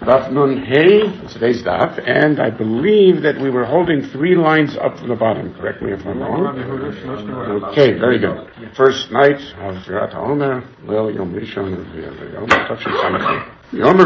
Daf Nun Hey, today's daf, and I believe that we were holding 3 lines up from the bottom. Correct me if I'm wrong. Okay, very good. First night of Firat HaOmer, Lil Yom Rishon, Yom Tavshin Samachin. There are 3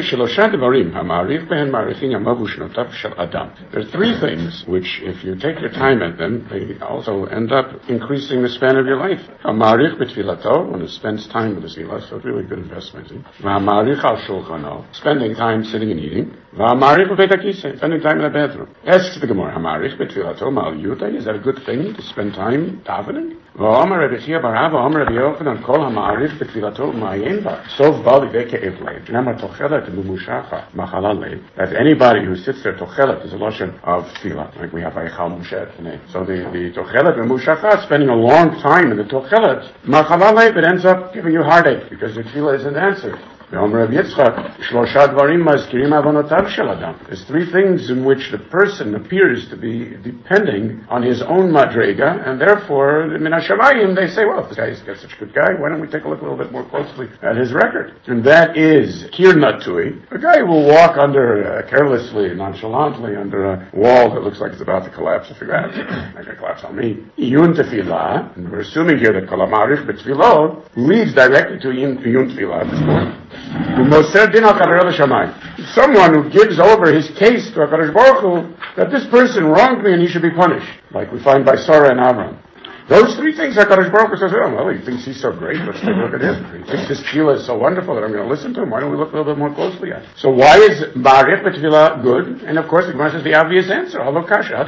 things which, if you take your time at them, they also end up increasing the span of your life. One who spends time with the tefillah, so it's really good investment. Spending time sitting and eating. Spending time in the bathroom. Asks the Gemara, is that a good thing to spend time davening? That anybody who sits there, tochelet is a lotion of tefillah, like we have Eichal Moshe. So the tochelet Memushacha, spending a long time in the tochelet, it ends up giving you heartache because the tefillah isn't answered. There's 3 things in which the person appears to be depending on his own madrega, and therefore, min hashamayim, they say, well, if this guy is such a good guy, why don't we take a look a little bit more closely at his record? And that is kir natui, a guy who will walk under, carelessly, nonchalantly, under a wall that looks like it's about to collapse. I figure, it's not going to collapse on me. Iyun tefillah, and we're assuming here that kol ha'marich b'tefillah leads directly to iyun tefillah at this point. Someone who gives over his case to HaKadosh Baruch Hu, that this person wronged me and he should be punished, like we find by Sarah and Avram. Those 3 things HaKadosh Baruch Hu says, well, he thinks he's so great, let's take a look at him. He thinks this tefillah is so wonderful that I'm going to listen to him. Why don't we look a little bit more closely at it? So why is Ma'arich b'tefillah good? And of course the Gemara says the obvious answer. Here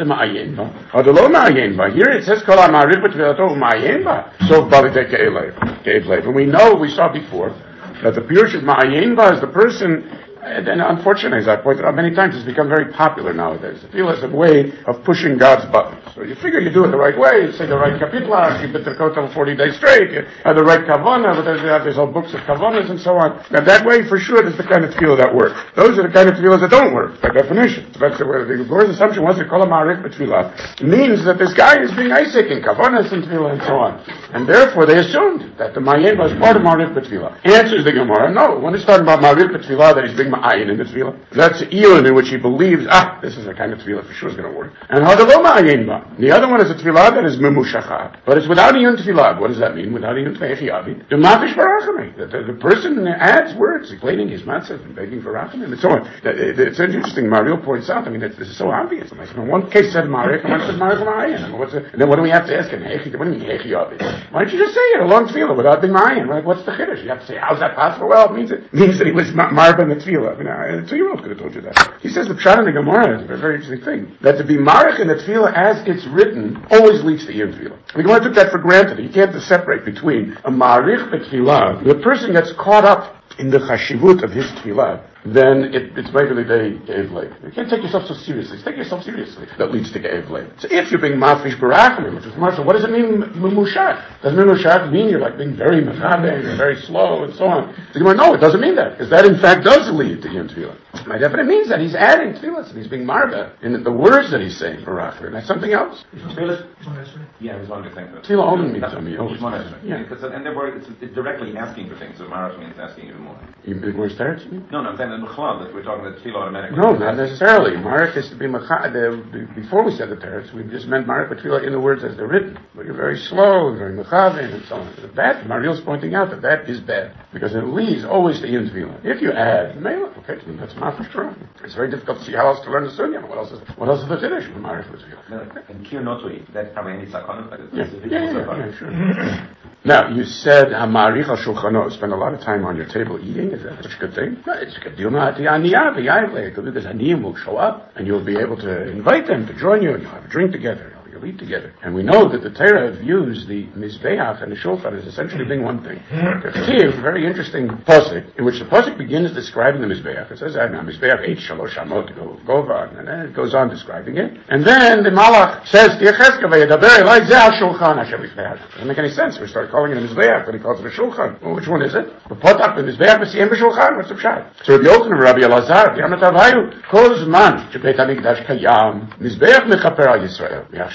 it says, Kol ha'ma'arich b'tefillah u'ma'ayin ba. So b'alitei ke'evlev. And we know, we saw before, that the Pirush of Ma'ayin ba is the person, and unfortunately, as I pointed out many times, it's become very popular nowadays. The tefillah is a way of pushing God's buttons. So you figure you do it the right way, you say the right kapitla, you put the kotel 40 days straight, you have the right kavanah, but there's whole books of kavanahs and so on. Now that way, for sure, is the kind of tefillah that works. Those are the kind of tefillahs that don't work, by definition. So that's the Gemara's assumption was that kol ha'ma'arich b'tefillah means that this guy is being Isaac in kavanahs and tefillah and so on. And therefore, they assumed that the ma'ayin was part of ma'arich b'tefillah. Answers the Gemara, no. When he's talking about ma'arich b'tefillah, that he's being ma'ayin in the tefillah, that's iyun in which he believes, this is the kind of tefillah for sure is going to work. And hadalo ma'ayin ba. The other one is a tefillah that is memushachat, but it's without iyun tefillah. What does that mean? Without iyun tefillah, the mafish barachamim. The person adds words, explaining his matzah and begging for rachamim and so on. It's interesting. Mario points out. I mean, this is so obvious. In one case said ma'arich, and one said ma'arich ma'ayin. And then what do we have to ask him? What do you mean hechi yavi? Why don't you just say it a long tefillah without being ma'ayin? Like, what's the chiddush? You have to say, how's that possible? Well, it means that he was marba in the tefillah. I mean, a 2-year-old could have told you that. He says the pshat in the Gemara is a very interesting thing. That to be marich in the tefillah as it's written always leads to iyun tefillah. The Gemara took that for granted. You can't separate between a marich b'tefillah. The person gets caught up in the chashivut of his tefillah, then it's regularly ge'evlev. You can't take yourself so seriously. Take yourself seriously. That leads to ge'evlev. So if you're being mafish barachim, which is Marshall, what does it mean memushach? Does memushach mean you're like being very mechaber, you're very slow, and so on? So no, it doesn't mean that, because that in fact does lead to iyun tefillah. My definite means that he's adding tefillah, and he's being marba in the words that he's saying barachim, and that's something else. Yeah, I was wondering. Tefillah only means something. Yeah, and therefore it's directly asking for things. So marach means asking even more. Where's that? No, I'm saying that we're talking about tefillah automatically. No, not necessarily. Marach is to be before we said the teretz, we just meant marach b'tefillah in the words as they're written. But you're very slow, very mechaven, and so on. That, Mariel's pointing out that is bad, because it leads always to iyun tefillah. If you add mela, okay, then that's mafish true. It's very difficult to see how else to learn the sunnah. What else is the chiddush from marach b'tefillah? And kir notui, that's probably any sakana. Yeah, sure. Now, you said ha'marich al shulchano, spend a lot of time on your table eating. Is that such a good thing? No, it's a good deal. Because Aniyim will show up, and you'll be able to invite them to join you, and you'll have a drink together. You'll eat together. And we know that the Torah views the Mizbeach and the Shulchan as essentially being one thing. There's a very interesting pasuk, in which the pasuk begins describing the Mizbeach. It says, Mizbeach 8 shalosh amot gova, and then it goes on describing it. And then the Malach says, doesn't make any sense. We start calling it a Mizbeach, but he calls it a Shulchan. Well, which one is it? The Mizbeach v'siyem b'Shulchan. What's the pshat? So Rabbi Yochanan, Rabbi Elazar, Yamatav Hayu, Kol Zman, Shebeit HaMikdash Kayam, Mizbeach mechaper al Yisrael.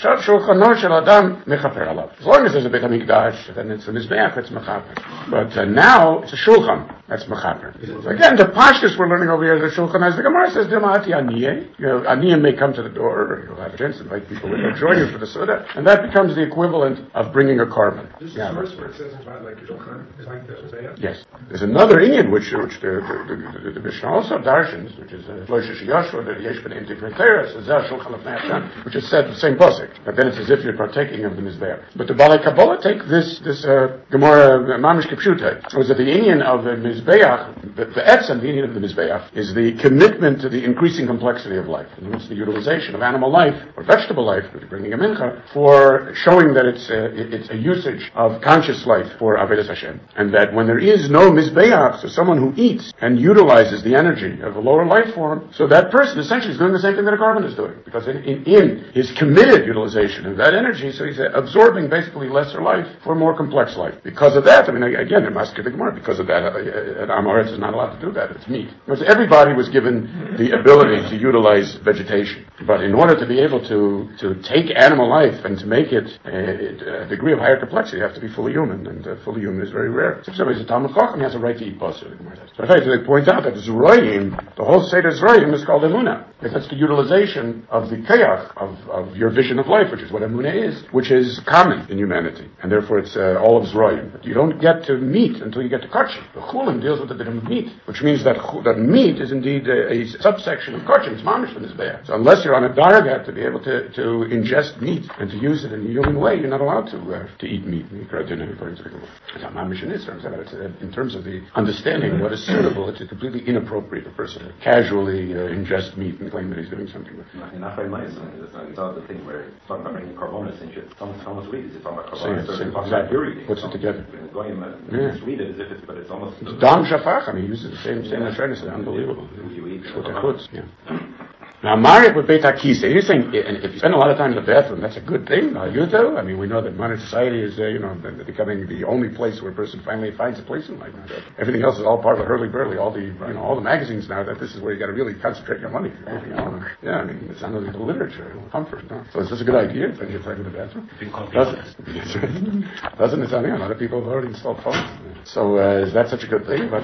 As long as there's a Beit HaMikdash, then it's a Mizbeach, it's Mechaper. But now it's a Shulchan, that's Mechaper. So again, the Pashtus we're learning over here is a Shulchan. As the Gemara says, Aniyah may come to the door, or you'll have a chance to invite people in, they'll join you for the Suda, and that becomes the equivalent of bringing a carbon. This is the first where it says about like Shulchan, is like the Mizbeach? Yes. There's another Inyan which the Mishnah also darshans, which is Loisha Shiyashua, the Yesh Ben Imti Preteres, Shulchan of Me'ashan, which is said the same pasuk, but then it's as if you're partaking of the Mizbeach. But the Balei Kabbalah take this Gemara Mamish Kipshute, was that the Inyan of the Mizbeach, the Etzem, the Inyan of the Mizbeach, is the commitment to the increasing complexity of life, and it's the utilization of animal life or vegetable life, which is bringing a mincha, for showing that it's a usage of conscious life for Avodas Hashem, and that when there is no Mizbeach, so someone who eats and utilizes the energy of a lower life form, so that person essentially is doing the same thing that a carbon is doing, because in his committed utilization of that energy, so he's absorbing basically lesser life for more complex life. Because of that, I mean, again, it must get the Gemara, because of that, Amoritz is not allowed to do that, it's meat. Because everybody was given the ability to utilize vegetation, but in order to be able to take animal life and to make it a degree of higher complexity, you have to be fully human, and fully human is very rare. So if somebody's a Talmud Chacham, he has a right to eat basar. So they point out that Zroyim, the whole Seder Zroyim is called Emunah, because that's the utilization of the Kayach, of your vision of life, which is what Emunah is, which is common in humanity, and therefore it's all of Zroyim. But you don't get to meat until you get to Kachim. The Chulim deals with the bit of meat, which means that meat is indeed a subsection of Kachim. It's mamish from this bear. So unless you're on a darga to be able to ingest meat and to use it in a human way, you're not allowed to eat meat. In terms of the understanding what is suitable, it's completely inappropriate for a person to casually ingest meat and claim that he's doing something with it. In Afraid Nice, it's not the thing where it's talking about bringing carbonas and shit. Someone's read it, it's talking about carbonas. It's talking about purity. Puts it together. Read it as if it's, but it's almost... It's Dam Shafach, I mean, he uses the same Hashem, it's unbelievable. You eat Yeah. Now, Marek with Beit HaKisei, you're saying, and if you spend a lot of time in the bathroom, that's a good thing, you do? I mean, we know that modern society is, becoming the only place where a person finally finds a place in life. Everything else is all part of the hurly-burly, all the magazines now, that this is where you got to really concentrate your money. Yeah, I mean, it's under the literature, comfort. No? So is this a good idea, spend your time in the bathroom? Doesn't it sound like a lot of people have already installed phones? So, is that such a good thing?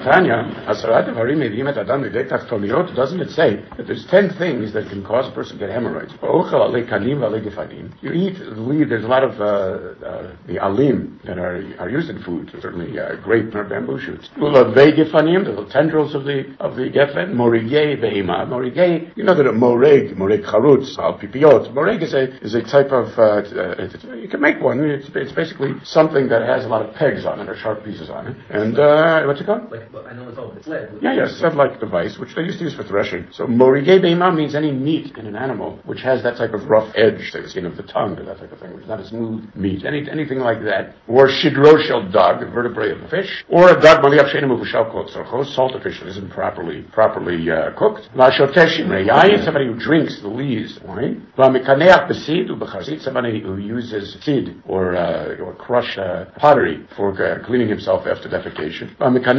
Doesn't it say that there's 10 things that can cause a person to get hemorrhoids? You eat the leaf, there's a lot of the alim that are used in food, certainly grape or bamboo shoots. The little tendrils of the gefen, morigay behema. Morigay, you know that a moreg charutz, pipiot. Moreg is a type of, you can make one, it's basically something that has a lot of pegs on it, or sharp pieces on it. And, what's it called? I know it's all sled. Yeah, sled-like device, which they used to use for threshing. So morigay behema means any meat in an animal which has that type of rough edge, say the skin of the tongue or that type of thing, which is not a smooth meat, anything like that. Or shidro shel dog, the vertebrae of the fish. Or a dog maliach sheinu mevushal kol tzorcho, salted fish that isn't properly cooked. Somebody who drinks the leaves, wine. Somebody who uses sid or crushed pottery for cleaning himself after defecation.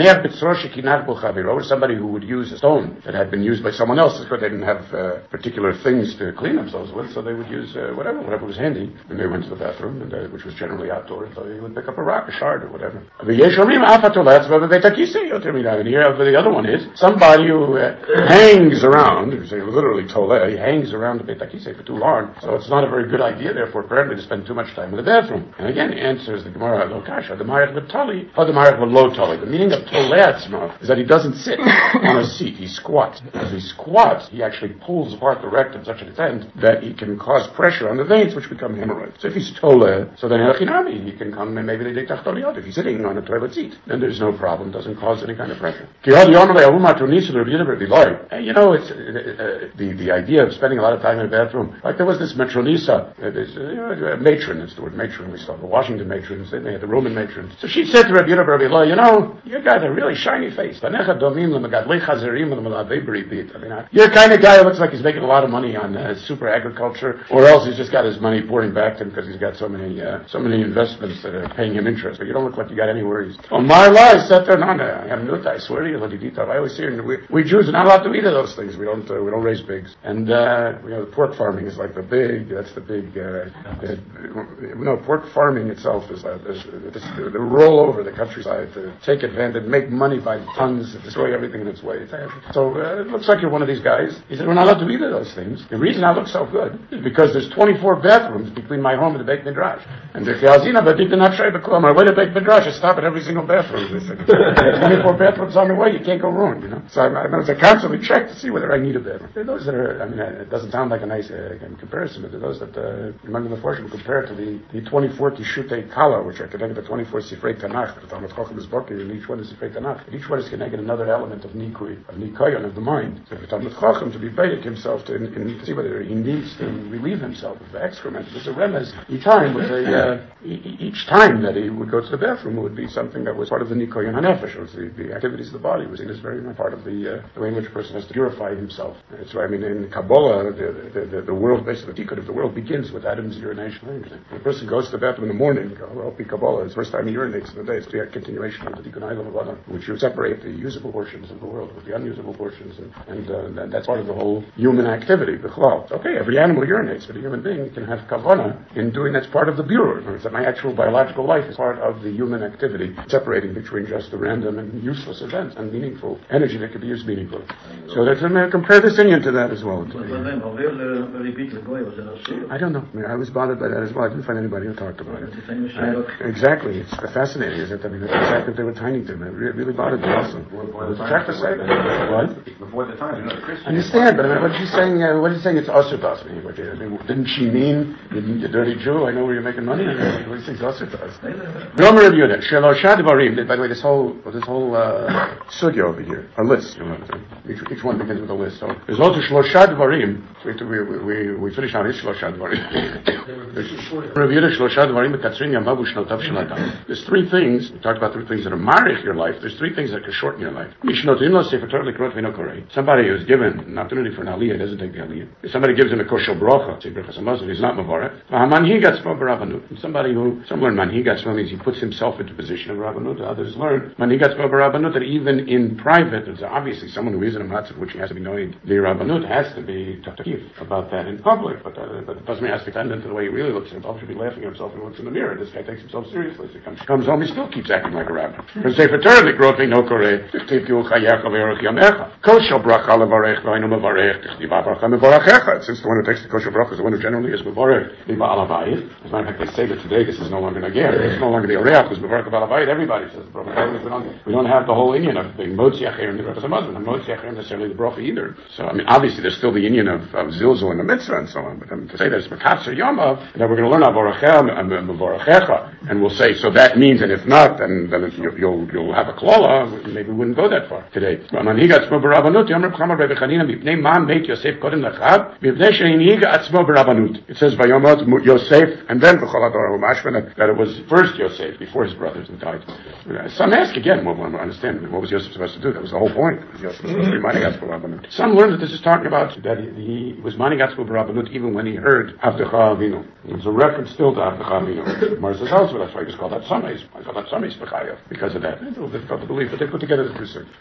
Or somebody who would use a stone that had been used by someone else, but they didn't have particular things to clean themselves with, so they would use whatever was handy when they went to the bathroom, and, which was generally outdoors, so you would pick up a rock, a shard, or whatever. And here, the other one is somebody who hangs around, literally toleh, he hangs around the Beit HaKisei for too long, so it's not a very good idea, therefore, apparently, to spend too much time in the bathroom. And again, answers the Gemara, lo kasha, the marech v'tali, or the marech v'lo tali. The meaning of toleh is that he doesn't sit on a seat, he squats. As he squats, he actually pulls apart the rectum to such an extent that he can cause pressure on the veins, which become hemorrhoids. So if he's toleh, so then he can come and maybe they take if he's sitting on a toilet seat, then there's no problem, doesn't cause any kind of pressure. It's the idea of spending a lot of time in the bathroom. Like there was this matronisa, matron, it's the word matron we saw, the Washington matrons, they had the Roman matrons. So she said to Rabbi Rabbi Lo, you got a really shiny face. You're the kind of guy who looks like he's making a lot of money on super agriculture, or else he's just got his money pouring back to him because he's got so many investments that are paying him interest. But you don't look like you got any worries. Oh, my life, I swear to you, I always hear, we Jews are not allowed to eat of those things. We don't raise pigs. And, the pork farming is like pork farming itself is the roll over the countryside to take advantage, make money by tons, destroy everything in its way. So it looks like you're one of these guys. He said, we're not allowed to eat of those things. The reason I look so good is because there's 24 bathrooms between my home and the Beit Midrash. And the Yazina, but did not show the my way to Beit Midrash, I stop at every single bathroom. 24 bathrooms on the way, you can't go wrong, So I constantly check to see whether I need a bathroom. Those that are, it doesn't sound like a nice comparison, but those that, among the Mephoshim, compare to the 24 Kishutei Kala, which are connected to 24 Sifrei Tanakh. The Talmud Chacham is Boker, and each one is Sifrei Tanakh. And each one is connected to another element of Nikoyon, of the mind. So the Talmud Chacham, to be baited himself, to see whether he needs to relieve himself of the excrement. There's a remez. Each time that he would go to the bathroom would be something that was part of the Nikoyon HaNefesh, or the activities of the body, was seen as very much part of the way in which a person has to purify himself. That's why, in Kabbalah, the world, basically, the tikkun of the world begins with Adam's urination. When a person goes to the bathroom in the morning, Kabbalah, it's the first time he urinates in the day. It's the continuation of the tikkun Eilam of Adam, which you separate the usable portions of the world with the unusable portions, and that's part of the whole human activity, the chlal. Okay, every animal urinates, but a human being can have kavanah in doing that's part of the bureau. It's that my actual biological life is part of the human activity, separating between just the random and useless events and meaningful energy that could be used meaningfully. So let's compare this Indian to that as well. I don't know. I was bothered by that as well. I didn't find anybody who talked about it. Exactly. It's fascinating, isn't it? That's exactly what they were tiny to. It really bothered me also. It's tough to say that. What? Before the time, Christian. I understand, but what she's saying, it's Asudas. Didn't she mean, you dirty Jew, I know where you're making money? What do you think Asudas? Gomer of Yudah, Sheloshah Devarim. By the way, this whole sugya over here, a list. Each one begins with a list. So there's also Sheloshah Devarim. We finish on his Sheloshah Devarim. There's three things. We talked about three things that are marich your life. There's three things that can shorten your life. Somebody who's given an opportunity for an aliyah doesn't take the aliyah. If somebody gives him a kosher brocha, say brachas hamazon, he's not mavarech. Somebody who, some learn manhigatzma means he puts himself into position of rabbanut. Others learn manhigatzma b'rabbanut that even in private, there's obviously someone who is in a matzah which he has to be knowing the rabbanut has to be takif about that in public, but it doesn't mean he has to tend to the way he really looks at himself. He should be laughing at himself when he looks in the mirror. This guy takes himself seriously. So he comes home, he still keeps acting like a rabbi. Because Sefer Torah, the growth no kore, tichtiv chayecha ve'orach yamecha. Kosher bracha levarech v'aynu mevarech, tichtiv bracha mevarechecha. Since the one who takes the kosher bracha is the one who generally is mevarech, liba'al havayit. As a matter of fact, they say that today this is no longer nager. It's no longer the oreach who's mevarech ba'al havayit. Everybody says the bracha. We don't have the whole Indian of being motzi acherim the brachas hamazon, and motzi acherim necessarily the bracha either. So obviously there's still the Indian of zilzul and the mitzvah and so on. But to say that it's makatzer yamav, that we're going to learn avarechecha, and we'll say so that means, and if not, then you'll have a klala. Maybe we wouldn't go that far today. It says Vayomot Yosef and then that it was first Yosef before his brothers died. Some ask again, well, I understand what was Yosef supposed to do? That was the whole point. Yosef was supposed to be Manigatz B'Rabbanut. Some learn that this is talking about that he was Manigatz B'Rabbanut even when he heard Avdecha Avinu. It was a reference still to Avdecha Avinu. Mar says also that's why he was called that Sameis. I call that Sameis B'Chayav because of that. It's a little difficult to believe, but they put together the two things.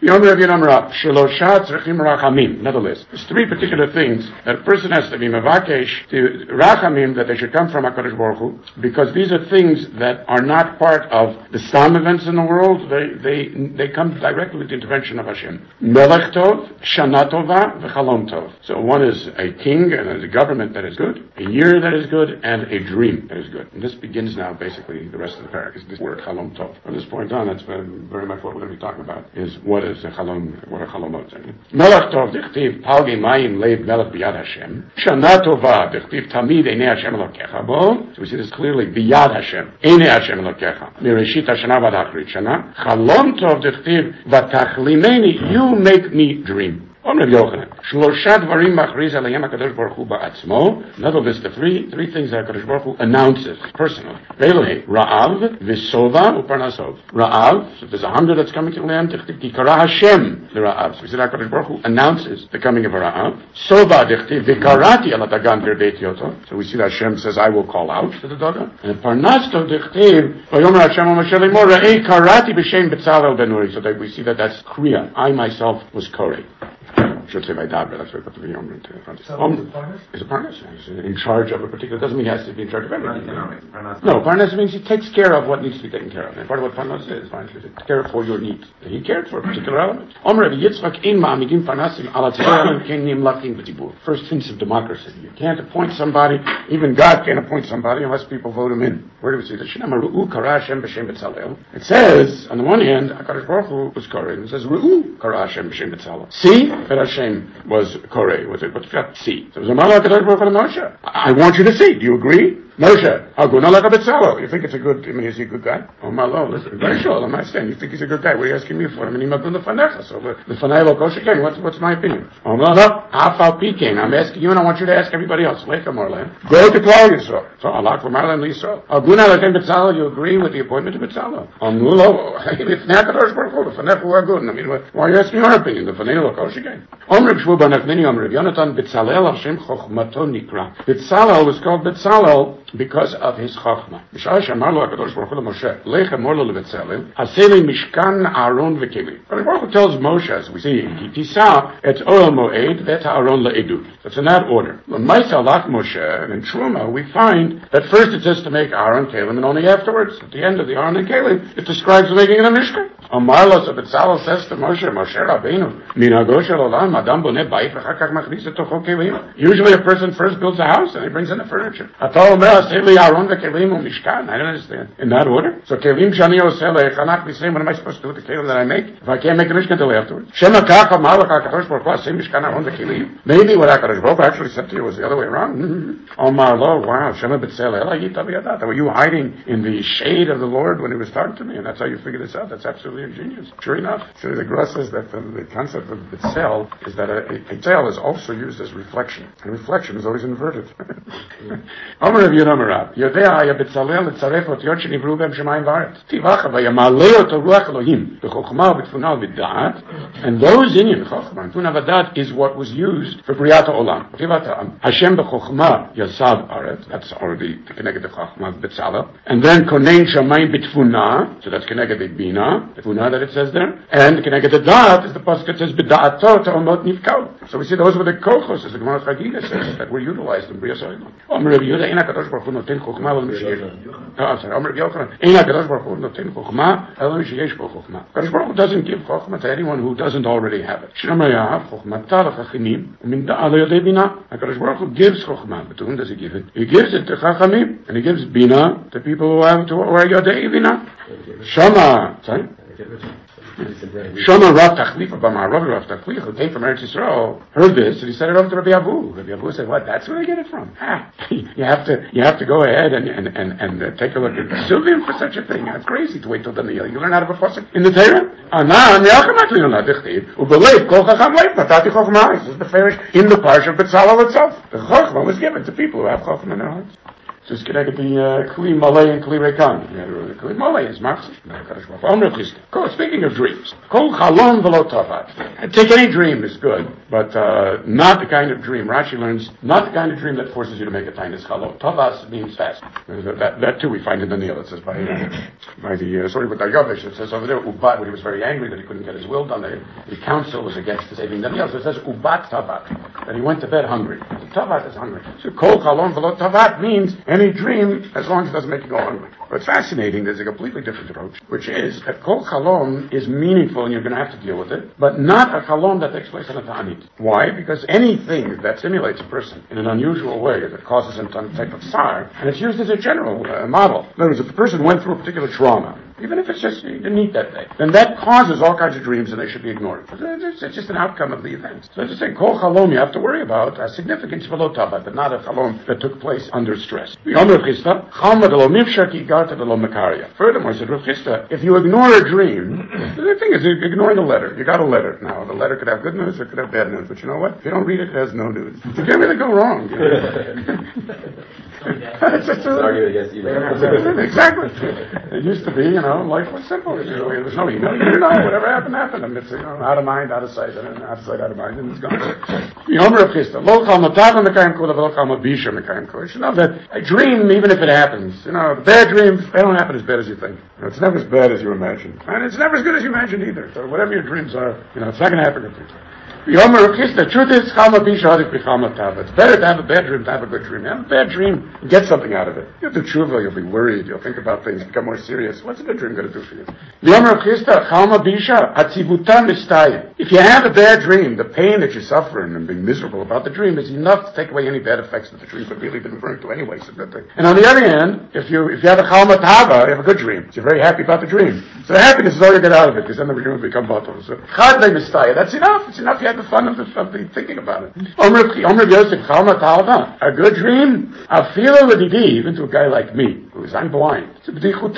Another list. There's three particular things that a person has to be mevakesh to rachamim that they should come from HaKadosh Baruch Hu, because these are things that are not part of the stam events in the world. They come directly with the intervention of Hashem. Melech Tov, Shana Tova, v'Chalom Tov. So one is a king and a government that is good, a year that is good, and a dream that is good. And this begins now basically the rest of the parak is this word Chalom Tov. From this point on, that's very much what we're going to be talking about, is what is a Chalom, what are Chalomot. Melech Tov, Dichtiv, Palge Mayim, Leiv Melech B'Yad Hashem. Shana Tova, Dichtiv, Tamid, Einei Hashem Elokecha Bo. So we see this clearly, B'Yad Hashem, Einei Hashem Elokecha. Mireshit Hashana V'Ad Achrit Shana. Chalom Tov, Dichtiv, V'Tachlimeni, you make me dream. Om Rabbi Yochanan, Shlosha Dvarim Machriz Alayim HaKadosh Baruch Hu Ba'atzmo. Another list of three things that HaKadosh Baruch Hu announces personally. Ve'eloi, Ra'av, V'sova, U'parnasov. Ra'av, so there's a hunger that's coming to the land. Tichtiv Kikara Hashem, the Ra'av. So we said HaKadosh Baruch Hu announces the coming of a Ra'av. Sova, Tichtiv, V'karati ala Dagan Beit Yoto. So we see that Hashem says, I will call out to the Dagan. And Parnasto, Tichtiv, Vayomer Hashem HaMashem Limor, Ra'ei Karati B'Shem B'Tzalel Ben Uri. So that we see that that's Kriya. I myself was Korei. Should say by dad, but that's what the Yom is a Parnas. He's in charge of a particular. Doesn't mean he has to be in charge of everything. No, Parnas means he takes care of what needs to be taken care of. And part of what Parnas is, Parnas is to care for your needs. He cared for a particular element. First hints of democracy. You can't appoint somebody. Even God can't appoint somebody unless people vote him in. Where do we see this? It says, on the one hand, HaKadosh Baruch Hu was Koreh. It says, Ru'u Kara Hashem b'Shem B'Tzalel. See that Hashem was Koreh. Was it? What's that? See. So it was a Malach HaKadosh Baruch Hu to Moshe. I want you to see. Do you agree? Moshe, Aguna Laka B'Tzalel. You think it's a good, is he a good guy? Oh, Malo, listen, very sure, I'm not saying. You think he's a good guy. What are you asking me for? I mean, Imakun the Fanecha. So, the Fanei Lo Kosher Ken, what's my opinion? Oh, no, Afal Peking. I'm asking you and I want you to ask everybody else. Lecha Morlan. Go to Klal Yisrael. So, Allah for Marlan Yisrael. Aguna Laka B'Tzalel, you agree with the appointment of B'Tzalel? Nulo, if Nakadosh Baruch Hu, the Fanecha Agun. I mean, why are you asking your opinion? The Fanei Lo Kosher Ken. Omrib Shvu Banachmini, Omrib Yonatan, B'Tzalel, Hashem Chochmato Nikra. B'Tzalel was called B'Tzalel because of his chachma. B'shah she'amar lo HaKadosh Baruch Hu Moshe, Lech emor lo leBetzalel, haseli mishkan Aaron v'kelim. HaKadosh Baruch Hu tells Moshe, as we see, Ki tisa et Ohel Moed v'et Aaron le'edut. That's in that order. L'maisa alach Moshe, and in Truma, we find that first it says to make Aaron, Kelim, and only afterwards, at the end of the Aaron and Kelim, it describes the making of the Mishkan. Amar lo, so Betzalel says to Moshe, Moshe Rabbeinu, Minago shel olam, Adam boneh bayit v'char kach machnis etocho kelim. Usually a person first builds a house and he brings in the furniture. Atol omer, haseli Aaron v'kelim u'mishkan. I don't understand. In that order? So kelim shani oseh le'echanach b'sleim, what am I supposed to do with the kelim that I make? If I can't make a Mishkan until afterwards. Shema kach amar lach HaKadosh Baruch Hu, hasei mishkan Aaron v'kelim. Maybe what HaKadosh Baruch Hu actually said to you was the other way around. Omar lo, wow, Shema B'Tzalel, Ayita b'yadat. Were you hiding in the shade of the Lord when he was talking to me? And that's how you figured this out. That's absolutely ingenious. Sure enough. So the Gra says that the concept of B'Tzel is that a Tzel is also used as reflection. And reflection is always inverted. Omer Rav Yehuda Amarav, Yodea haya B'Tzalel letzaref otiyot shenivru b'hem shemayim v'aretz. Tivacha v'yamalei oto ruach Elohim b'chokhmah v'tfunah v'da'at. And those in Chokhmah, Tfunah v'da'at is what was used for Briyat HaOlam. Tivata Hashem b'chokhmah yasav aretz. That's already the connected to Chokhmah B'Tzalel. And then Konein Shamayim b'tfunah. So that's connected to Bina, Tfunah that it says there. And connected to Da'at is the pasuk that says B'da'ato ta'omot nifkal. So we see those were the kochos, as the Gemara Chagiga says, that were utilized in Briyas HaOlam. Omer Rav Yehuda, Ein HaKadosh Baruch Hu noten chokhmah lo misheyesh. I'm sorry. Omer Rav Yochanan, Ein HaKadosh Baruch Hu noten chokhmah lo misheyesh bo chokhmah. HaKadosh Baruch Hu doesn't give chokhmah to anyone who doesn't already have it. Sh'namar yahav chokhmata l'chachamim u'min da'a lo yodei bina. HaKadosh Baruch Hu gives chokhmah, but to whom does he give it? He gives it to chachamim, and he gives bina to people who are yodei bina. Shama, sorry? Shama Rav Tachlifa B'Ma'arav Rav Tachlifa, who came from Eretz Yisrael, heard this and he said it over to Rabbi Abu. Rabbi Abu said, "What? That's where they get it from? You have to go ahead and take a look at Sylvian for such a thing. It's crazy to wait till the meal. You learn how to be pasuk in the Torah. This is the farish in the parsha of B'Tzalel itself. The Chochmah was given to people who have Chochmah in their hearts. So it's connected to Kli Malay and Kli Rekan. Kli Malay is Machzor. Speaking of dreams, Kol Chalom V'lo Tavat. Take any dream is good, but not the kind of dream. Rashi learns, not the kind of dream that forces you to make a tainis Chalom. Tavas means fast. That too we find in Daniel. It says by the story with Daryavish. It says over there, Ubat, when he was very angry that he couldn't get his will done, the council was against saving Daniel. So it says Ubat Tavat, that he went to bed hungry. Tavat is hungry. So Kol Chalom V'lo Tavat means any dream, as long as it doesn't make you go hungry. But it's fascinating, there's a completely different approach, which is that Kol Chalom is meaningful and you're going to have to deal with it, but not a Chalom that takes place on a Ta'anit. Why? Because anything that stimulates a person in an unusual way, that causes some type of tsar, and it's used as a general model. In other words, if a person went through a particular trauma, even if it's just you didn't eat that day, then that causes all kinds of dreams and they should be ignored. It's just an outcome of the events. So I just say, kol chalom you have to worry about a significance v'lo tava, but not a chalom that took place under stress. Furthermore, said Rav Chisda, if you ignore a dream, the thing is ignoring a letter. You got a letter. Now, the letter could have good news or it could have bad news, but you know what? If you don't read it, it has no news. You can't really go wrong. It's an argument against email. Exactly. It used to be, life was simple. There was no email. You know, whatever happened, happened. And it's, out of mind, out of sight, and out of sight, out of mind, and it's gone. You know that a dream, even if it happens, the bad dreams, they don't happen as bad as you think. It's never as bad as you imagine. And it's never as good as you imagined either. So whatever your dreams are, it's not going to happen completely. The truth is, it's better to have a bad dream than to have a good dream. You have a bad dream, you get something out of it. You'll do tshuva, you'll be worried, you'll think about things, become more serious. What's a good dream going to do for you? If you have a bad dream, the pain that you're suffering and being miserable about the dream is enough to take away any bad effects that the dream could really been referring to anyway. So good thing. And on the other hand, if you have a chalma tava, you have a good dream. So you're very happy about the dream. So the happiness is all you get out of it, because then the dream will become bottle. So that's enough. It's enough. You had the fun of the thinking about it. A good dream, even to a guy like me, I'm blind. A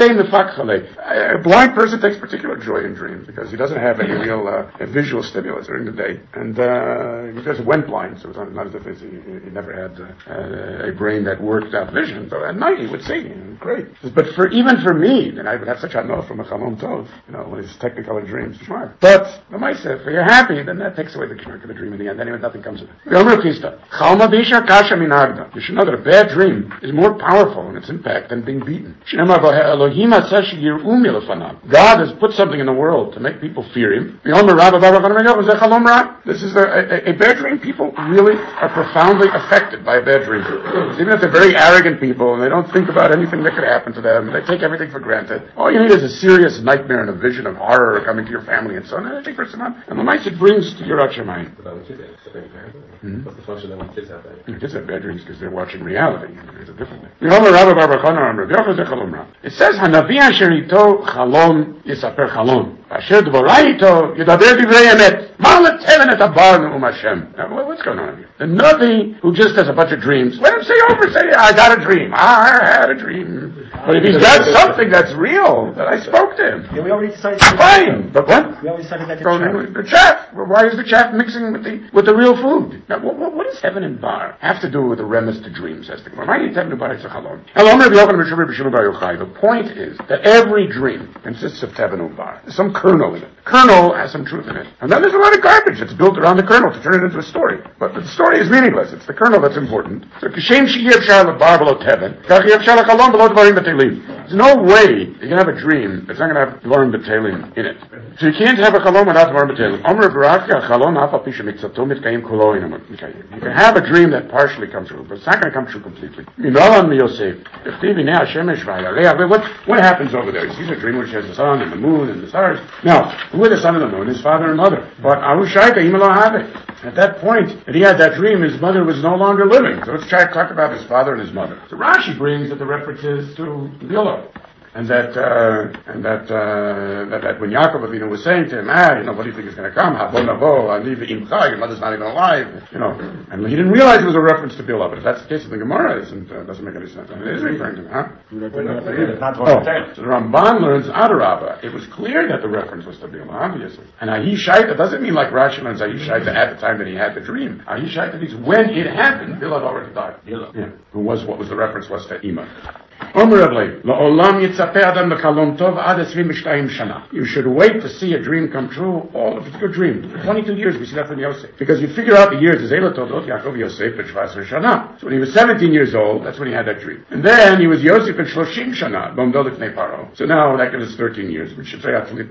blind person takes particular joy in dreams because he doesn't have any real visual stimulus during the day, and he just went blind, so it's not as if he never had a brain that worked out vision. So at night he would see, great. But even for me, then I would have such a no from a chalom tov, when his technicolor dreams. But the Maisa, if you're happy, then that takes away the knack of the dream in the end. Anyway, nothing comes of it. You should know that a bad dream is more powerful in its impact than being beaten. God has put something in the world to make people fear Him. This is a bad dream. People really are profoundly affected by a bad dream. Even if they're very arrogant people and they don't think about anything that could happen to them, they take everything for granted. All you need is a serious nightmare and a vision of horror coming to your family and so on. And the mice it brings to your Shemayim. What's the function that when kids have that? Kids have bad dreams because they're watching reality. It's a different thing. It says, "Hanavi asher ito chalom yisaper chalom, asher dvorai ito yidaber divrei emet." What's going on here? The Navi who just has a bunch of dreams, let him say, I got a dream. I had a dream. But if he's got something that's real, that I spoke to him. Yeah, we already decided. Fine, but what? We already decided that the chaff. Why is the chaff mixing with the real food? Now, what does heaven and bar have to do with the remes to dreams? As the point is that every dream consists of teven and bar. There's some kernel in it. Kernel has some truth in it. And then there's a lot of garbage that's built around the kernel to turn it into a story. But the story is meaningless. It's the kernel that's important. So there's no way you can have a dream that's not going to have dvarim b'teilim in it. So you can't have a chalom without dvarim b'teilim. You can have a dream that partially comes true, but it's not going to come true completely. What happens over there? He sees a dream which has the sun and the moon and the stars. Now, who are the sun and the moon? His father and mother. But at that point that he had that dream, his mother was no longer living. So let's talk about his father and his mother. So Rashi brings that the references to Bilah. And that when Yaakov Avinu was saying to him, what do you think is going to come? Your mother's not even alive, And he didn't realize it was a reference to Bilah. But if that's the case, the Gemara doesn't make any sense. I mean, it is referring to him, So the Ramban learns Adarabah. It was clear that the reference was to Bilah, obviously. And Ahishaita doesn't mean like Rashi learns Ahishaita at the time that he had the dream. Ahishaita means when it happened, Bilah had already died. Yeah. What was the reference was to Ima. You should wait to see a dream come true. All of it's a good dream. For 22 years we see that from Yosef. Because you figure out the years. So when he was 17 years old, that's when he had that dream. And then he was Yosef at 30 Shana. So now that gives us 13 years. We should say okay.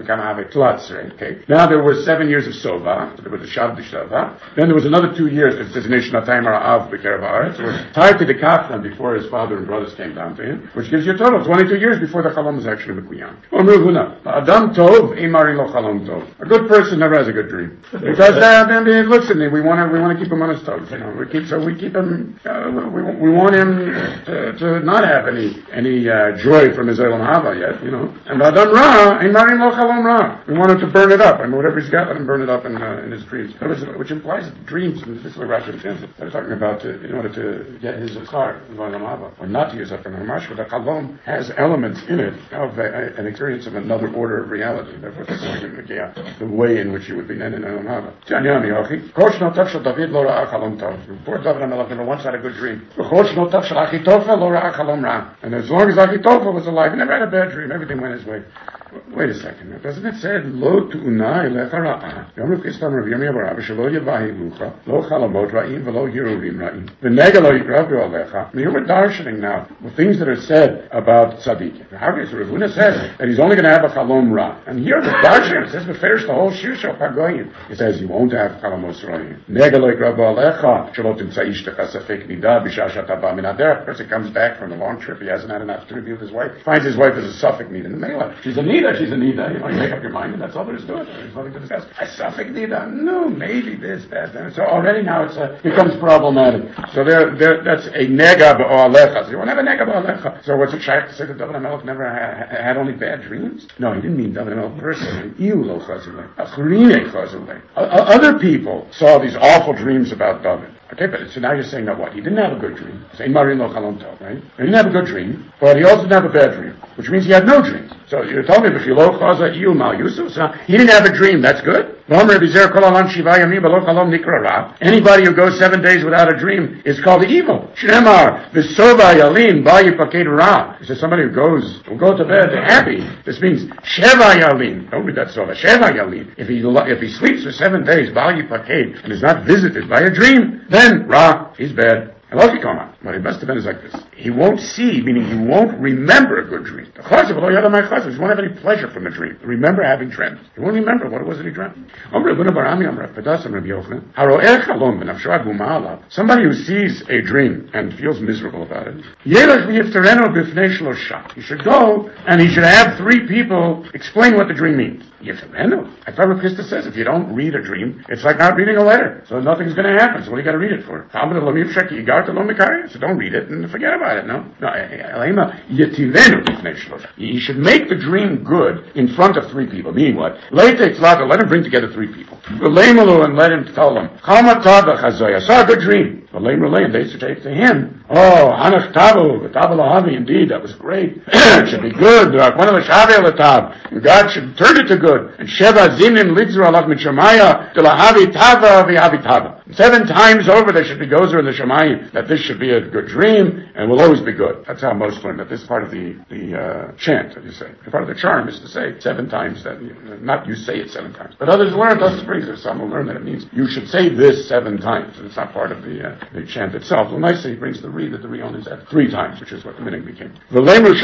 Now there were 7 years of Sova. So there was a Shavdi Shava. Then there was another 2 years. It says Nishna Taimar Av B'Kerev Haaretz. It was tied to the Kaftan before his father and brothers came down. down to him, which gives you a total of 22 years before the Chalom is actually Mekuyam. Adam Tov, Imari lo Chalom Tov. A good person never has a good dream. Because, listen, we want to keep him on his toes, you know. We keep him, we want him to not have any joy from his Olam Haba yet, you know. And Adam Ra, Imari lo Chalom Ra. We want him to burn it up, and whatever he's got, let him burn it up in his dreams. Which implies that dreams, and this is what Rashi says, they're talking about in order to get his car, or not to use up for Namash, but the Chalom has elements in it of an experience of another order of reality. Therefore, it's the way in which you would be then in Olam Haba. Poor David HaMelech never once had a good dream. And as long as Achitophel was alive, he never had a bad dream. Everything went his way. Wait a second. Doesn't it say, Lo tu'una elecha ra'a? Yom Kistam Rav Yirmiyah bar Abba shelo yevahi lucha, lo chalamot ra'im, velo hirurim ra'im. V'nega lo yikrav alecha. Here we're darshaning now with things that are said about tzaddik. How is Rav Huna says that he's only going to have a chalom ra. And here the darshaning, it says, beferish the whole shir shel pagoyim. It says, you won't have chalamos ra'im. Nega lo yikrav alecha, shelo timtza ishtecha safek nida, b'shah shataba min adera. A person comes back from a long trip, he hasn't had an opportunity to be with his wife, finds his wife is a suffix nida. In the Mela, she's a nida. She's a nida. You know, you make up your mind, and that's all there is to it. There's nothing to discuss. A suffix nida. No, maybe this, that. So already now it becomes problematic. So that's a nega ba'alecha. So you won't have a nega ba'alecha. So what's it shaykh to say that David HaMelech never had only bad dreams? No, he didn't mean David HaMelech personally. Other people saw these awful dreams about David. Okay, but so now you're saying that what? He didn't have a good dream. Right? He didn't have a good dream, but he also didn't have a bad dream, which means he had no dreams. So you're telling me he didn't have a dream, that's good? Anybody who goes 7 days without a dream is called evil. He says somebody who will go to bed happy. This means Sheva Yalin. Don't read that Sova. Sheva Yalin. If he sleeps for 7 days, and is not visited by a dream, then Ra, he's bad. What he must have been is like this. He won't see, meaning he won't remember a good dream. He won't have any pleasure from the dream. Remember having dreams. He won't remember what it was that he dreamt. Somebody who sees a dream and feels miserable about it, he should go and he should have 3 people explain what the dream means. I thought what Krista says, if you don't read a dream, it's like not reading a letter. So nothing's going to happen. So what do you got to read it for? So don't read it and forget about it, no? You should make the dream good in front of 3 people. Meaning what? Let him bring together 3 people. And let him tell them, I saw a good dream. And they should say to him, oh, Hanach Tavu, indeed, that was great. It should be good. God should turn it to good. And Sheva Zimnim Lidzru Alav Mitchamaya, Delahavi Tava Vihavi Tava. 7 times over there should be gozer in the Shemayim that this should be a good dream and will always be good. That's how most learn that this is part of the chant that you say. Part of the charm is to say 7 times that, not you say it 7 times. But others learn, thus brings there. Some will learn that it means you should say this 7 times. It's not part of the chant itself. Well, nicely he brings the re that the re only said 3 times, which is what the meaning became. You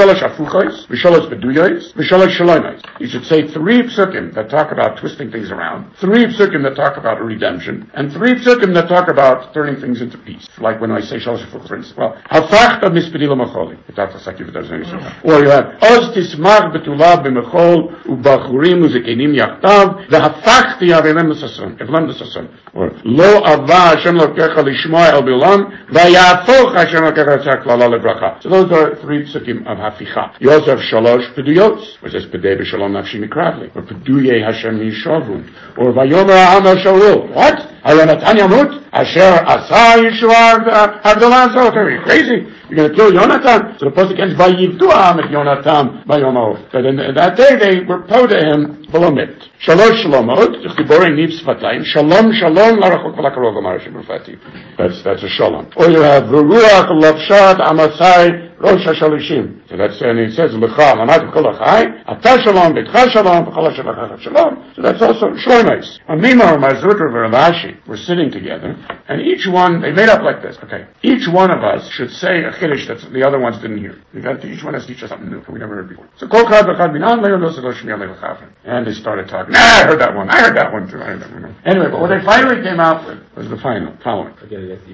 should say 3 psukim that talk about twisting things around, 3 psukim that talk about redemption, and 3 psukim that talk about turning things into peace. Like when I say shalosh for instance, well, hafachta mispedila macholi. Or you have oz tismach betulav b'mechol u'bachurim u'zekenim yachtav v'hafachti avelem l'sason. Or lo ava Hashem lokecha lishmoa el bilam v'yafoch Hashem lokecha tzak lala lebracha. So those are 3 psukim of haficha. You also have shalosh peduyos, which says pedei b'shalom nafshi mikravli, or peduye Hashem yishavu, or vayomer ha'am el shavul. What? Haranatan Yamut, Asher Asa Yeshua Havdalah Zot. Are you crazy? You're going to kill Yonatan? So the Pasuk ends by Yivdu'am at Yonatan by Yomov. But in that day they were po to him below it. Shalosh Shalomot, Chiboring Nib Sfatayim, Shalom Shalom Larachok Valakarov Amarashim Rufati. That's a Shalom. Or you have Ruach Lavshat Amasai Rosh HaShalishim. So that's, and he says, L'cha, Lamat Kol Achai, Ata Shalom, B'tcha Shalom, B'chol HaShavachach Shalom. So that's also Shloimais. Amimah, Marzutra, Rashi were sitting together, and each one, they made up like this, okay. Each one of us should say a Kiddush that the other ones didn't hear. Each one has to teach us something new that we never heard before. So Kol Chad B'chad Minan, Le'o Lo Selo Shmiel Le'Lechafen. And they started talking. I heard that one too. Anyway, but what they finally came out with was the following.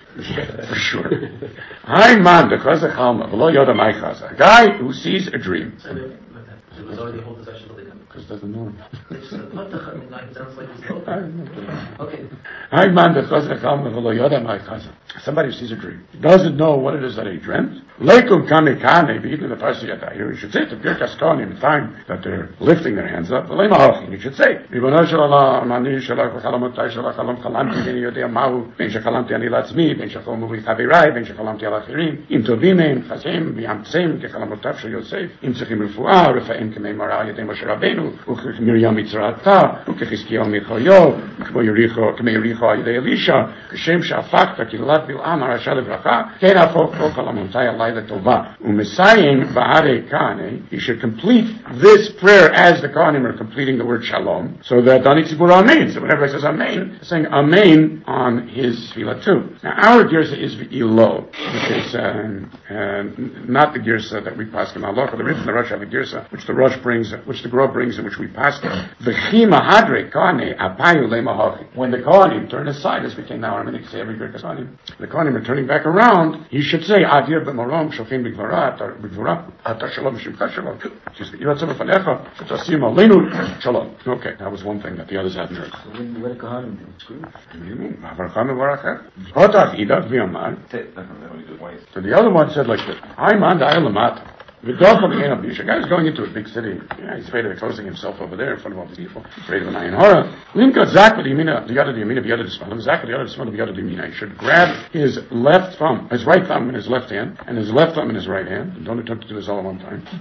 For sure. Hi man, the chazak halma, v'lo yoda my chazak. A guy who sees a dream. So it was already whole possession of the gun. Because doesn't know him. It sounds like it's okay. Hi man, the chazak halma, v'lo yoda my chazak. Somebody who sees a dream. Doesn't know what it is that he dreamt. Leikum kane kane, even in the parsiyat here, you should say to Birkas Kohanim, the time that they're lifting their hands up, v'lei ma'achim, you should say, Ribono shel olam, ani shelach v'chalamotai shelach halom chalamti, v'ni yodea mahu, ben shechalamti ani latzmi, ben shechalmu v'chavirai, ben shechalamti al achirim, im tovim, chasem, v'yamtsem, kechalamotav shel Yosef, im tzechim refuah, refaim k'mei mara yedei Moshe Rabbeinu, u'k'Miriam mitzrata, u'k'Chizkiyahu michoyo, k'mei Yericho yedei Elisha, k'shem she'afakta kilat bil'am harasha levracha, ken afok kol kalamotai alayla tova, u'mesayim ba'arei kane, you should complete this prayer as the Kohanim are completing the word shalom, so that Dani Tzibur Amen. So whenever it says Amen, it's saying Amen on his tefillah too. Now our girsa is V'ilo, which is not the girsa that we pass in Allah, but the original Rosh have a girsa, which the Rosh brings, which the Grove brings, and which we pass. V'chi mahadre Kohane apayu le'mahochi. When the Kohanim turn aside, as we can now, I say every Birkas Kohanim, the Kohanim are turning back around, he should say Adir b'morom shofim b'gvara ata shalom shimcha shalom. Okay, that was one thing that the others hadn't heard. So when you let a Kohanim do, screw. So the other one said like this, I'm on the Ilamat. The guy's going into a big city. He's afraid of exposing himself over there in front of all these people. He's afraid of an ayin hora. He should grab his left thumb, his right thumb in his left hand, and his left thumb in his right hand. And don't attempt to do this all at one time.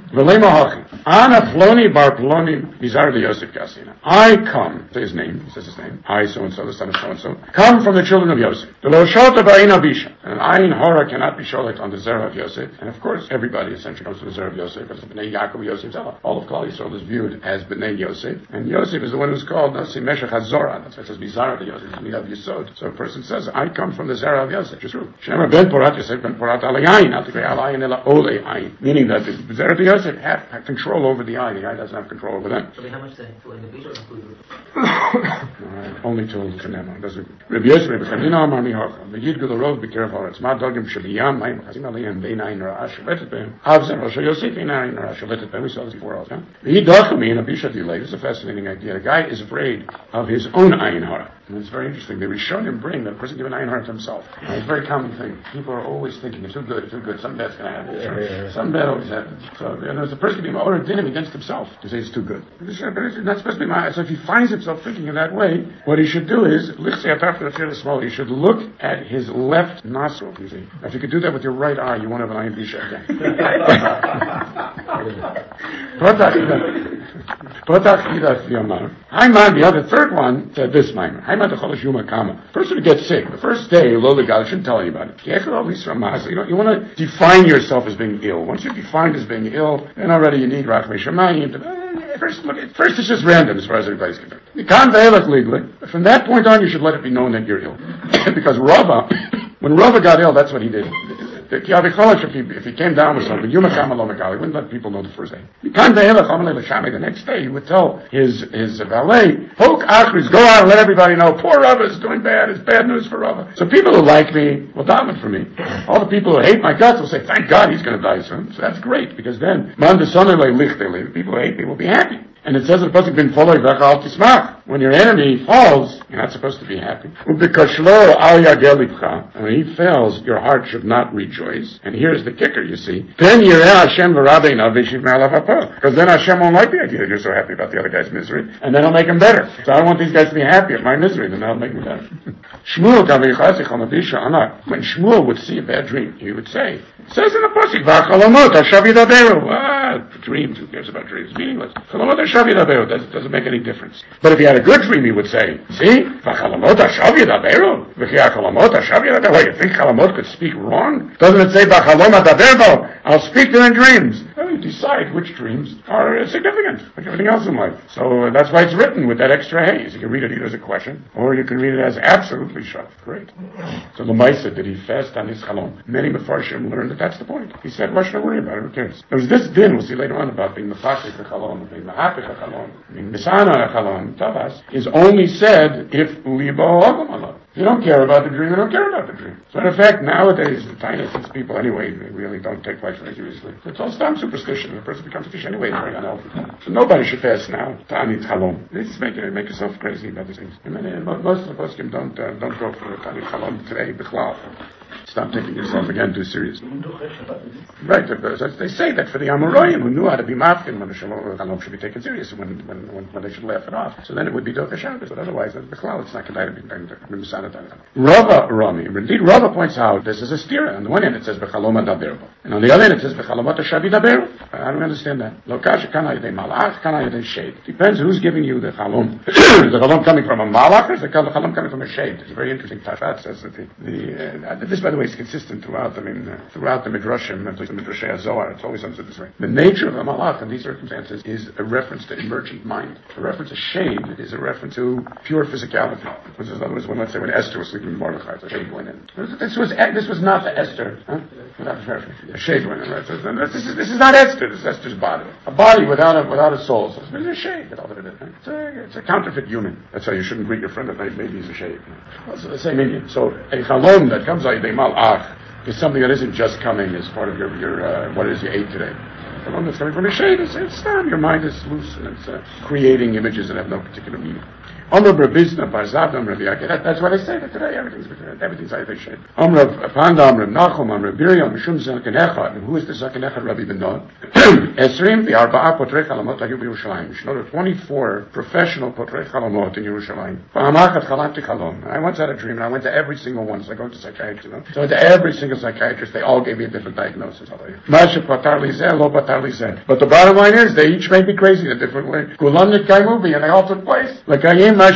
I come, say his name, he says his name. I, so-and-so, the son of so-and-so, come from the children of Yosef. And an ayin hora cannot be sholet on the zera of Yosef. And of course, everybody essentially comes to the zera of Yosef, because B'nai Yaakov Yosef, all of Klal Yisrael is viewed as B'nai Yosef, and Yosef is the one who's called Nasi Meshach HaZorah. That's why it says Bizarra to Yosef, it's Milav Yisod. So a person says, I come from the zera of Yosef, it's true. Shemar ben Porat Yosef ben Porat Alayayin, not to say Alayin ela Ole Ayin, meaning that the zera of Yosef have control over the eye doesn't have control over them. So how much say? Only till Tanema. Rabbi Yosef, Rabbi Chanina Amar Mihocha, the Yid Gulorov, be careful, it's Ma Dogim Shaliyam, Mayim Chazim Aliyam, Beinayin Ra'ash, Shebetet Behem, Avzem Rosh Yosef, Beinayin Ra'ash, Shebetet Behem, we saw this before also. The Yid Dachami in Abishat Yilei, this is a fascinating idea. The guy is afraid of his own ayin hara. And it's very interesting. The Rishonim bring that a person give an ayin hara to himself. And it's a very common thing. People are always thinking, it's too good, something bad's going to happen. Sure. Something bad always happens. So there's a person being ordered din against himself to say it's too good. But it's not supposed to be my. So if he finds himself thinking in that way, what he should do is, he should look at his left nostril, you see. If you could do that with your right eye, you won't have an ayin bisha again. The other third one said this minor. Person who gets sick, the first day, I shouldn't tell anybody. You want to define yourself as being ill. Once you're defined as being ill, then already you need Rachmei Shamayim. First it's just random as far as everybody's concerned. You can't legally, but from that point on you should let it be known that you're ill. Because Rava, when Rava got ill, that's what he did. If he came down with something, he wouldn't let people know the first day. The next day, he would tell his valet, Hok Achris, go out and let everybody know, poor Rava is doing bad, it's bad news for Rava. So people who like me will daven for me. All the people who hate my guts will say, thank God he's going to die soon. So that's great, because then, the people who hate me will be happy. And it says that the person been following when your enemy falls, you're not supposed to be happy. And when he fails, your heart should not rejoice. And here's the kicker, you see. Then because then Hashem won't like the idea that you're so happy about the other guy's misery, and then he'll make him better. So I want these guys to be happy at my misery, then that'll make me better. When Shmuel would see a bad dream, he would say, it says in the Pasuk, dreams, who cares about dreams? Meaningless. Doesn't make any difference. But if he had a good dream, he would say, see? What, you think Chalamot could speak wrong? Doesn't it say, I'll speak to them in dreams? Well, you decide which dreams are significant, like everything else in life. So that's why it's written with that extra hey. So you can read it either as a question, or you can read it as absolutely shut. Great. So Lamaisa, did he fast on his Chalom? Many Mefarshim learned that that's the point. He said, why should I worry about it? Who cares? There was this din, we'll see later on, about being Mefasik Chalom, being Mahapik Chalom, being Misana Chalom, Tavas, is only said if Libo Ogam Allah. You don't care about the dream, you don't care about the dream. So in fact, nowadays, the tiniest people anyway, they really don't take life very seriously. It's all some superstition. The person becomes a fish anyway, it's very unhealthy. So nobody should fast now. Ta'anit Chalom. This is make yourself crazy about these things. I mean, most of the poskim don't go for Ta'anit Chalom today, Bichlal. Stop taking yourself again too seriously. Right, they say that for the Amoraim who knew how to be mafkin when the Shalom should be taken seriously, when they should laugh it off. So then it would be Docha Shabbos, but otherwise, it's not going to be Misanadan. Rava Rami, indeed Rava points out this is a stira. On the one hand it says Bechalom Adaberbo, and on the other hand it says Bechalomot Shavi Daberu. I don't understand that. Lokash Kana Yedei Malach, Kana Yedei Shade. Depends who's giving you the Chalom. Is the Chalom coming from a Malach or is the Chalom coming from a shade? It's a very interesting Tafat says that this, by the way, is consistent throughout the Midrashim, at least the Midrashei Zohar. It's always understood this way. The nature of a malach in these circumstances is a reference to emergent mind. A reference to shade is a reference to pure physicality. Which is, in other words, when Esther was sleeping with Mordechai, the shade went in. This was not the Esther. A shade went in. Right? So this is not Esther. This is Esther's body. A body without a soul. So it's a shade. It's a counterfeit human. That's why you shouldn't greet your friend at night. Maybe he's a shade. Also the same Indian. So a chalom that comes out of malach is something that isn't just coming as part of your what it is you ate today. The one that's coming from a shade, it's your mind is loose and it's creating images that have no particular meaning. That's why they say that today everything's like they shade. Panda, Nachum, Biriam, Mishum Zaken Echad. And who is the Zaken Echad, Rabbi Ben-Don? Esrim, the Arba'a Potrei Chalamot Hayu Yerushalayim. You know, there are 24 professional Potrei Chalamot in Yerushalayim. I once had a dream, and I went to every single one. So I go to psychiatrist, you know. So I went to every single psychiatrist. They all gave me a different diagnosis. But the bottom line is, they each made me crazy in a different way. And they all took place. Like any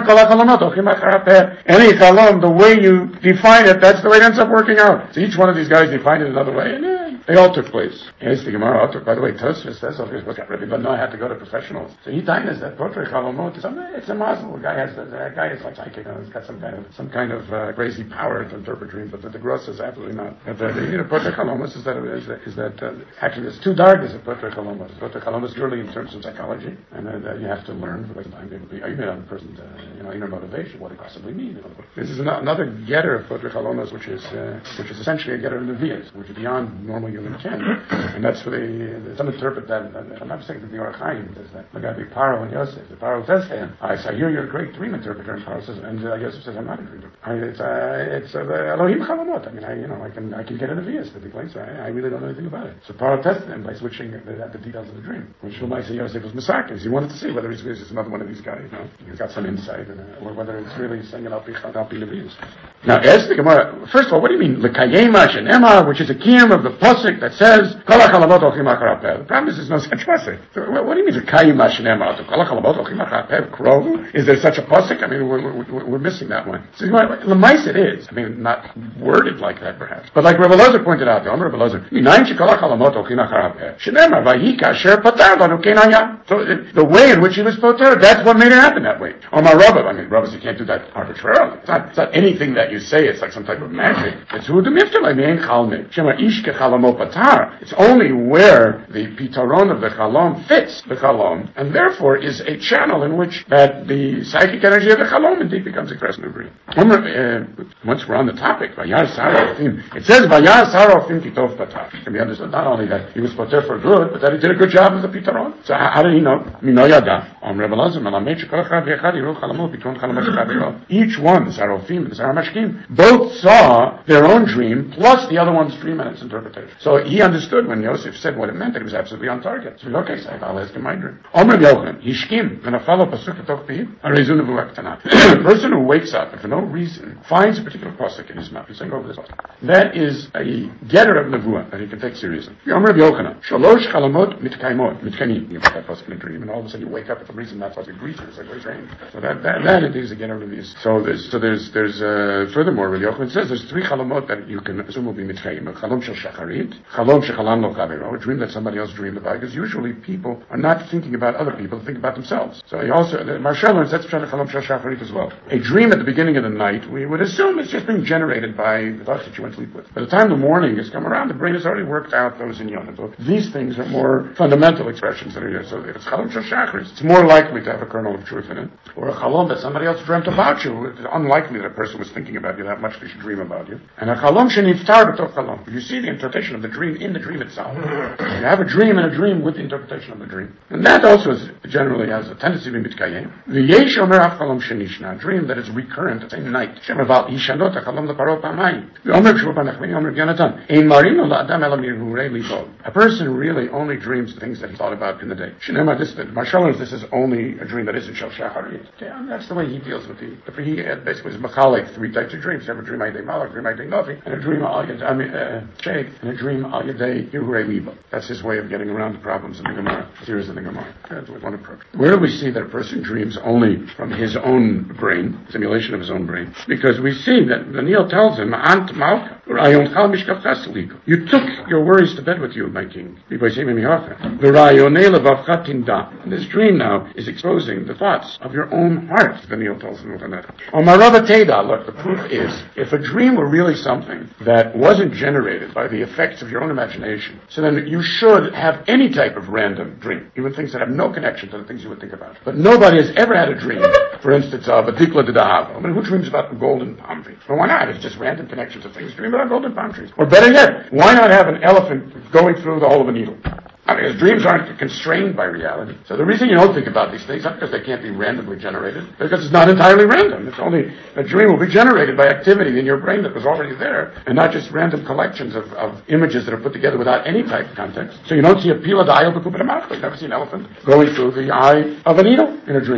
chalom, the way you define it, that's the way it ends up working out. So each one of these guys defined it another way, and they all took place. Yes, the Gemara, by the way, Tosfos says, Rabbi Ben-Noah had to go to professionals. So he told us that Potrei Chalomot, it's a mazel. The guy is like psychic, he's got some kind of crazy power to interpret dreams, but the Gross says absolutely not. Potrei Chalomot is that actually there's two darkness of Potrei Chalomot. Potrei Chalomot is purely in terms of psychology, and you have to learn for the time on a person's inner motivation, what it possibly means. This is another getter of Potrei Chalomos, which is essentially a getter of Nevi'as, which is beyond normal human ken. And that's for some interpret that. I'm not saying that the Orach Chaim says that. Look at the Paro and Yosef. The Paro says to him, I hear you're a great dream interpreter, and Paro says, and Yosef says, I'm not a dream interpreter. It's Elohim Chalomot. I can get a Nevi'as to the place. I really don't know anything about it. So Paro tested him by switching the details of the dream. Which Shlomo Yosef was Misakis. He wanted to see whether he's another one of these guys. He's got some insight, or whether it's really saying it al pi Nevi'as. Now, ask the Gemara. First of all, what do you mean l'kayema shenema, which is a kiyum of the pasuk that says kol hachalamot olchim achar hapeh? The problem is there's no such pasuk. So what do you mean l'kayema shenema? Kol hachalamot olchim achar hapeh? Krovu? Is there such a pasuk? I mean, we're missing that one. So l'mais it is. I mean, not worded like that perhaps, but like Rabbi Elazar pointed out. The Rabbi Elazar, minayin shekol hachalamot olchim achar hapeh shenema vayi kasher patar lanu ken haya. So the way in which he was poter, that's what made it happen that way. Or my Rabbi, Rabbi, you can't do that arbitrarily. It's not anything that you say. It's like some type of magic. It's who the miftala me'en chalmik. Shema ishke chalamo patar. It's only where the pitaron of the chalom fits the chalom, and therefore is a channel in which that the psychic energy of the chalom indeed becomes expressed in the dream. Once we're on the topic, vayar sarofim. It says vayar sarofim kitov patar. It can be understood not only that he was pater for good, but that he did a good job as a pitaron. So how did he know? Mino yada. Each one, the Sarofim and the Saramashkim, both saw their own dream plus the other one's dream and its interpretation. So he understood when Yosef said what it meant, that he was absolutely on target. So he said, okay, so I'll ask him my dream. A person who wakes up and for no reason finds a particular pasuk in his mouth, he's saying over this pasuk, that is a getter of nevuah that he can take seriously. Shalosh chalamot mitkanim. You put that pasuk in a dream, and all of a sudden you wake up for some reason that's what you greet. It's like very strange. So that it is again of these. So there's furthermore, Rabbi Yochanan says there's three chalamot that you can assume will be mitchayim. A chalom shel shacharit, chalom shechalam lo chavero, a dream that somebody else dreamed about, because usually people are not thinking about other people, they think about themselves. So he also, Marshall learns that's chalom shel shacharit as well. A dream at the beginning of the night, we would assume it's just being generated by the thoughts that you went to sleep with. By the time the morning has come around, the brain has already worked out those in Yonah. So these things are more fundamental expressions that are here. So if it's chalom shel shacharit, it's more more likely to have a kernel of truth in it. Or a chalom that somebody else dreamt about you. It's unlikely that a person was thinking about you that much they should dream about you. And a chalom sheniftar b'toch chalom. You see the interpretation of the dream in the dream itself. You have a dream and a dream with the interpretation of the dream. And that also generally has a tendency to be mitkayem. V'yesh omer af chalom shenishna. A dream that is recurrent the same night. Shem aval yishanot hachalom leparo pamayim. V'omer b'shur banachmeni omer b'yonatan. Ein marino la'adam elam yirhurei libo. A person really only dreams the things that he thought about in the day. Shenema, this is only a dream that isn't shel shacharit. Yeah, that's the way he deals with the. He basically is machalik three types of dreams. You have a dream ayday malach, dream ayday novi, and a dream al shade, and a dream al yaday yirhurei libo. That's his way of getting around the problems in the Gemara. Here's in the Gemara. That's one approach. Where do we see that a person dreams only from his own brain, simulation of his own brain? Because we see that Daniel tells him, Ant malka. You took your worries to bed with you, my king. And this dream now is exposing the thoughts of your own heart, Daniel tells him. Look, the proof is, if a dream were really something that wasn't generated by the effects of your own imagination, so then you should have any type of random dream, even things that have no connection to the things you would think about. But nobody has ever had a dream, for instance, of a dikla de dahava. I mean, who dreams about the golden palm tree? Well, why not? It's just random connection to things. Dream about golden palm trees. Or better yet, why not have an elephant going through the hole of a needle? I mean, his dreams aren't constrained by reality. So the reason you don't think about these things, not because they can't be randomly generated, because it's not entirely random. It's only, a dream will be generated by activity in your brain that was already there, and not just random collections of images that are put together without any type of context. So you don't see a pila d'ayel b'kupa d'machla. You never see an elephant going through the eye of a needle in a dream.